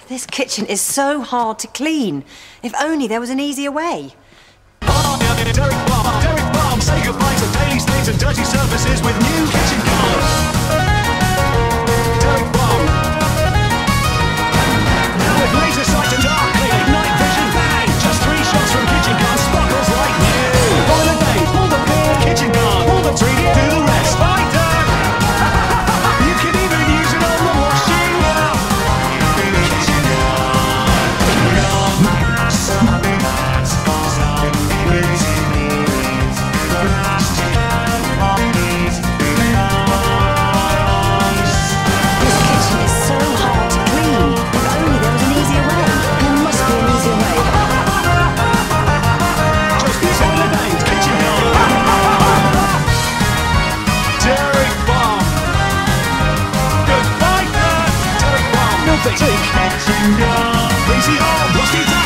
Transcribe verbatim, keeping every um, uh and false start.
This kitchen is so hard to clean. If only there was an easier way. Derek Farm, Derek Farm, say goodbye to daily stains and dirty surfaces with new kitchen guards. Derek Farm. Now with laser sight and dark clean, night vision bang. Just three shots from kitchen guards, sparkles like new. Boiler days, pull the pin, kitchen guard, pull the tree, do the rest. Right, Derek. You can even use it on the washing up. Kitchen Crazy hard, rusty